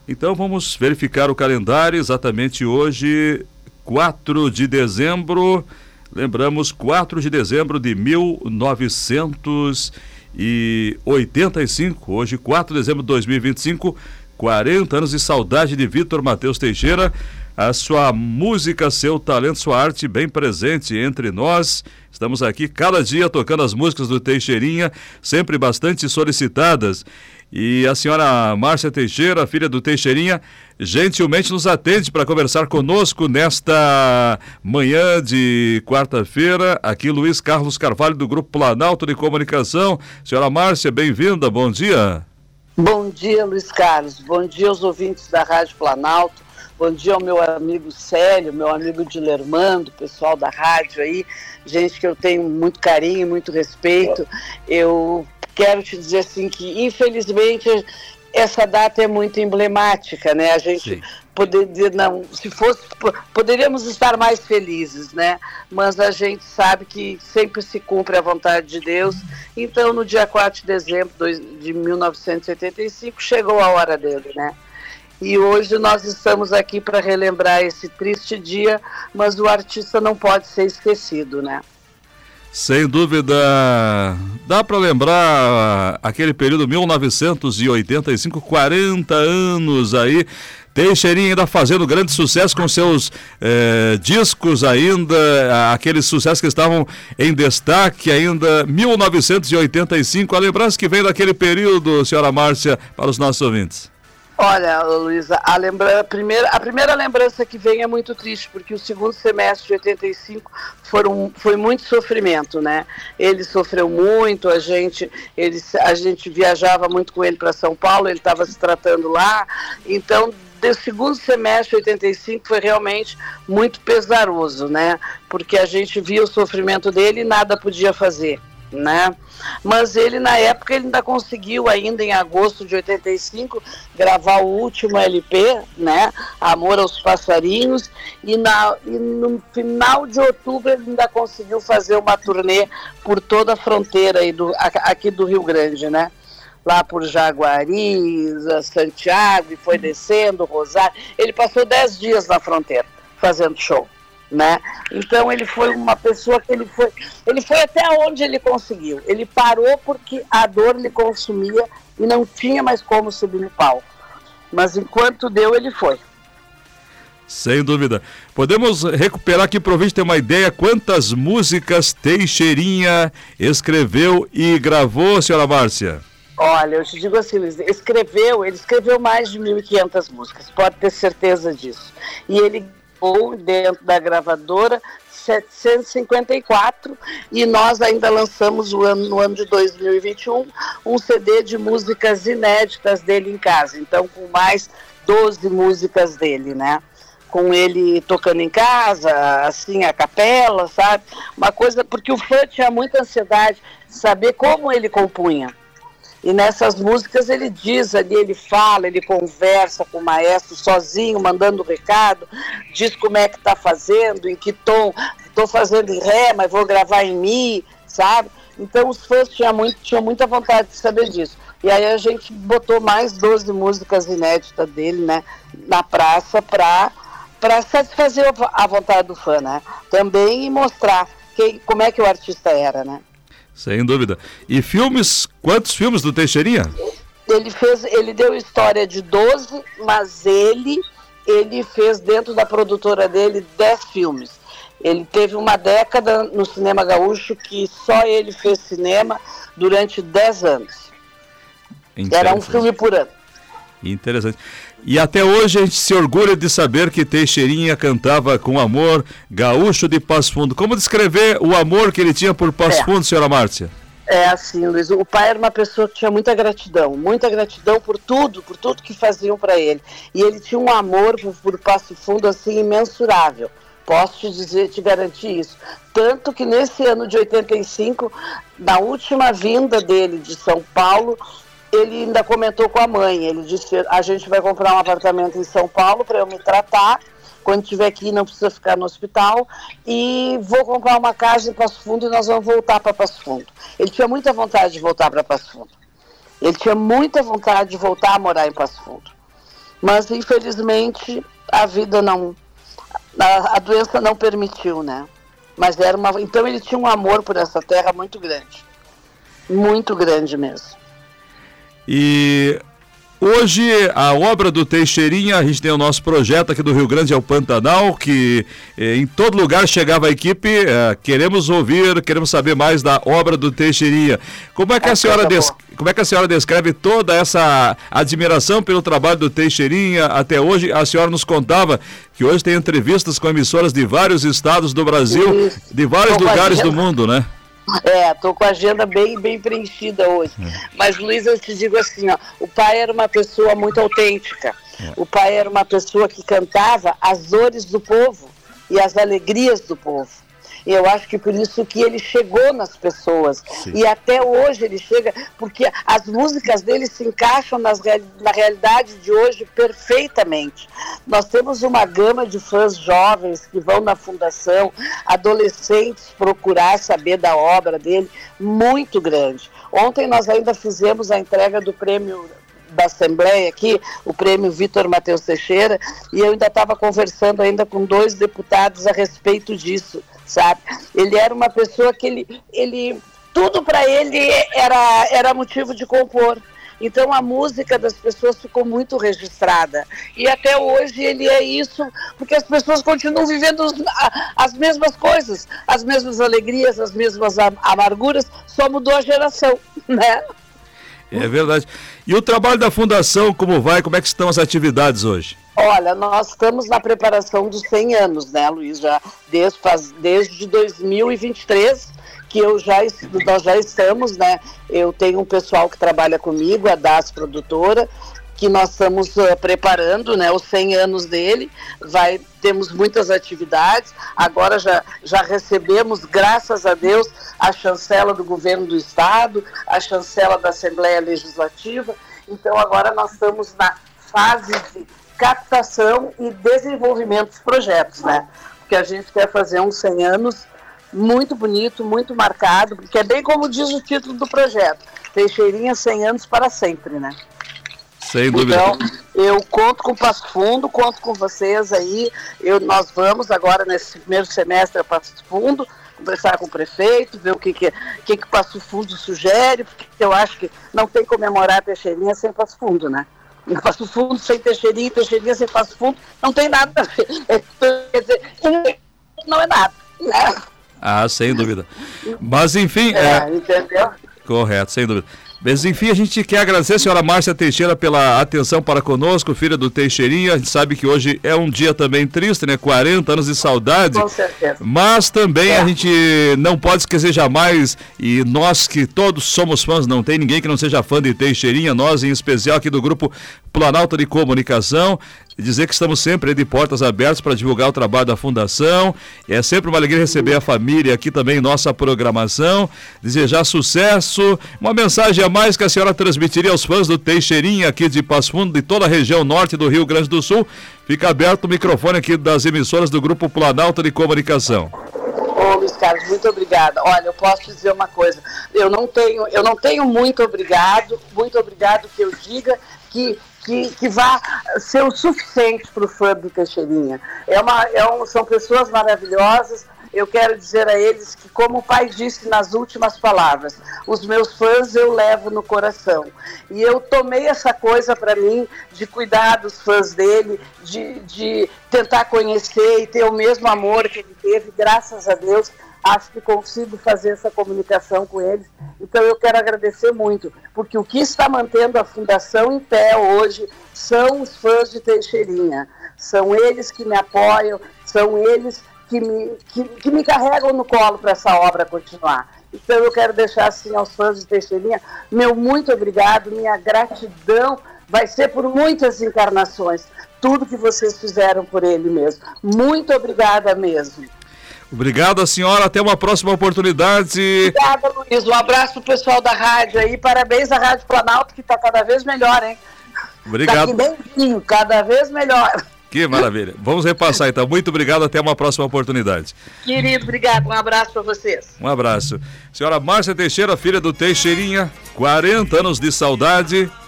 Então vamos verificar o calendário. Exatamente hoje, 4 de dezembro, lembramos, 4 de dezembro de 1985, hoje 4 de dezembro de 2025, 40 anos de saudade de Vitor Matheus Teixeira. A sua música, seu talento, sua arte bem presente entre nós. Estamos aqui cada dia tocando as músicas do Teixeirinha, sempre bastante solicitadas. E a senhora Márcia Teixeira, filha do Teixeirinha, gentilmente nos atende para conversar conosco nesta manhã de quarta-feira. Aqui Luiz Carlos Carvalho, do Grupo Planalto de Comunicação. Senhora Márcia, bem-vinda, bom dia. Bom dia, Luiz Carlos. Bom dia aos ouvintes da Rádio Planalto. Bom dia ao meu amigo Célio, meu amigo Dilermando, pessoal da rádio aí, gente que eu tenho muito carinho, muito respeito. Eu quero te dizer assim que, infelizmente, essa data é muito emblemática, né? A gente poderíamos estar mais felizes, né? Mas a gente sabe que sempre se cumpre a vontade de Deus. Então, no dia 4 de dezembro de 1985, chegou a hora dele, né? E hoje nós estamos aqui para relembrar esse triste dia, mas o artista não pode ser esquecido, né? Sem dúvida, dá para lembrar aquele período 1985, 40 anos aí, Teixeirinha ainda fazendo grande sucesso com seus discos ainda, aqueles sucessos que estavam em destaque ainda, 1985, a lembrança que vem daquele período, senhora Márcia, para os nossos ouvintes. Olha, Luísa, a primeira lembrança que vem é muito triste, porque o segundo semestre de 85 foi muito sofrimento, né? Ele sofreu muito, a gente viajava muito com ele para São Paulo, ele estava se tratando lá, então o segundo semestre de 85 foi realmente muito pesaroso, né? Porque a gente via o sofrimento dele e nada podia fazer, né? Mas ele, na época, ele ainda conseguiu, ainda em agosto de 85, gravar o último LP, né, Amor aos Passarinhos, e no final de outubro ele ainda conseguiu fazer uma turnê por toda a fronteira aí aqui do Rio Grande, né, lá por Jaguari, Santiago, e foi descendo, Rosário. Ele passou 10 dias na fronteira fazendo show, né? Então ele foi uma pessoa que ele foi até onde ele conseguiu. Ele parou porque a dor lhe consumia e não tinha mais como subir no palco. Mas enquanto deu, ele foi. Sem dúvida. Podemos recuperar aqui para o ouvinte ter uma ideia quantas músicas Teixeirinha escreveu e gravou, senhora Márcia? Olha, eu te digo assim, ele escreveu mais de 1.500 músicas, pode ter certeza disso. E ele dentro da gravadora 754, e nós ainda lançamos no ano de 2021 um CD de músicas inéditas dele em casa, então com mais 12 músicas dele, né? Com ele tocando em casa, assim, a capela, sabe? Uma coisa, porque o fã tinha muita ansiedade de saber como ele compunha. E nessas músicas ele diz ali, ele fala, ele conversa com o maestro sozinho, mandando recado, diz como é que está fazendo, em que tom, estou fazendo em ré, mas vou gravar em mi, sabe? Então os fãs tinham muita vontade de saber disso. E aí a gente botou mais 12 músicas inéditas dele, né, na praça para satisfazer a vontade do fã, né? Também, e mostrar como é que o artista era, né? Sem dúvida. E filmes, quantos filmes do Teixeirinha? Ele deu história de 12, mas ele fez dentro da produtora dele 10 filmes. Ele teve uma década no cinema gaúcho que só ele fez cinema durante 10 anos. Era um filme por ano. Interessante. E até hoje a gente se orgulha de saber que Teixeirinha cantava com amor, gaúcho de Passo Fundo. Como descrever o amor que ele tinha por Passo Fundo, senhora Márcia? É assim, Luiz, o pai era uma pessoa que tinha muita gratidão por tudo que faziam para ele. E ele tinha um amor por Passo Fundo assim imensurável. Posso te dizer, te garantir isso. Tanto que nesse ano de 85, na última vinda dele de São Paulo, ele ainda comentou com a mãe, ele disse, a gente vai comprar um apartamento em São Paulo para eu me tratar, quando estiver aqui não precisa ficar no hospital, e vou comprar uma casa em Passo Fundo e nós vamos voltar para Passo Fundo. Ele tinha muita vontade de voltar para Passo Fundo. Ele tinha muita vontade de voltar a morar em Passo Fundo. Mas infelizmente a vida não, a doença não permitiu, né? Mas então ele tinha um amor por essa terra muito grande mesmo. E hoje a obra do Teixeirinha, a gente tem o nosso projeto aqui do Rio Grande ao Pantanal, que em todo lugar chegava a equipe, queremos saber mais da obra do Teixeirinha. Como é que a senhora descreve toda essa admiração pelo trabalho do Teixeirinha até hoje? A senhora nos contava que hoje tem entrevistas com emissoras de vários estados do Brasil, de vários lugares do mundo, né? Estou com a agenda bem preenchida hoje. Mas, Luiz, eu te digo assim, ó, o pai era uma pessoa muito autêntica. O pai era uma pessoa que cantava as dores do povo e as alegrias do povo. E eu acho que por isso que ele chegou nas pessoas. Sim. E até hoje ele chega, porque as músicas dele se encaixam na realidade de hoje perfeitamente. Nós temos uma gama de fãs jovens que vão na fundação, adolescentes procurar saber da obra dele, muito grande. Ontem nós ainda fizemos a entrega do prêmio da Assembleia aqui, o prêmio Vitor Matheus Teixeira, e eu ainda estava conversando ainda com 2 deputados a respeito disso, sabe? Ele era uma pessoa que ele tudo para ele era motivo de compor. Então a música das pessoas ficou muito registrada. E até hoje ele é isso, porque as pessoas continuam vivendo as mesmas coisas, as mesmas alegrias, as mesmas amarguras, só mudou a geração, né? É verdade. E o trabalho da Fundação, como vai? Como é que estão as atividades hoje? Olha, nós estamos na preparação dos 100 anos, né, Luiz? Já desde 2023, que nós já estamos, né? Eu tenho um pessoal que trabalha comigo, a DAS Produtora, que nós estamos preparando, né, os 100 anos dele. Temos muitas atividades. Agora já recebemos, graças a Deus, a chancela do governo do estado, a chancela da Assembleia Legislativa. Então agora nós estamos na fase de captação e desenvolvimento dos projetos, né? Porque a gente quer fazer uns 100 anos muito bonito, muito marcado, porque é bem como diz o título do projeto, Teixeirinha 100 anos para sempre, né? Sem dúvida. Então, eu conto com o Passo Fundo, conto com vocês aí. Nós vamos agora, nesse primeiro semestre, a Passo Fundo, conversar com o prefeito, ver o que Passo Fundo sugere, porque eu acho que não tem comemorar a Teixeirinha sem Passo Fundo, né? Passo Fundo sem Teixeirinha, Teixeirinha sem Passo Fundo, não tem nada a ver. Quer dizer, não é nada, né? Ah, sem dúvida. Mas, enfim... Entendeu? Correto, sem dúvida. Mas, enfim, a gente quer agradecer a senhora Márcia Teixeira pela atenção para conosco, filha do Teixeirinha. A gente sabe que hoje é um dia também triste, né? 40 anos de saudade. Com certeza. Mas também a gente não pode esquecer jamais, e nós que todos somos fãs, não tem ninguém que não seja fã de Teixeirinha, nós em especial aqui do Grupo Planalto de Comunicação, dizer que estamos sempre de portas abertas para divulgar o trabalho da Fundação. É sempre uma alegria receber a família aqui também em nossa programação, desejar sucesso, uma mensagem a mais que a senhora transmitiria aos fãs do Teixeirinha aqui de Passo Fundo, de toda a região norte do Rio Grande do Sul. Fica aberto o microfone aqui das emissoras do Grupo Planalto de Comunicação. Ô, Luiz Carlos, muito obrigada. Olha, eu posso dizer uma coisa, eu não tenho muito obrigado que eu diga que vá ser o suficiente para o fã do Teixeirinha. São pessoas maravilhosas. Eu quero dizer a eles que, como o pai disse nas últimas palavras, os meus fãs eu levo no coração. E eu tomei essa coisa para mim de cuidar dos fãs dele, de tentar conhecer e ter o mesmo amor que ele teve, graças a Deus. Acho que consigo fazer essa comunicação com eles. Então eu quero agradecer muito, porque o que está mantendo a Fundação em pé hoje são os fãs de Teixeirinha. São eles que me apoiam, são eles que me carregam no colo para essa obra continuar. Então eu quero deixar assim aos fãs de Teixeirinha, meu muito obrigado, minha gratidão vai ser por muitas encarnações, tudo que vocês fizeram por ele mesmo. Muito obrigada mesmo. Obrigado, a senhora. Até uma próxima oportunidade. Obrigada, Luiz. Um abraço pro pessoal da rádio aí. Parabéns à Rádio Planalto, que está cada vez melhor, hein? Obrigado. Tá aqui bem, cada vez melhor. Que maravilha. Vamos repassar, então. Muito obrigado. Até uma próxima oportunidade. Querido, obrigado. Um abraço para vocês. Um abraço. Senhora Márcia Teixeira, filha do Teixeirinha, 40 anos de saudade.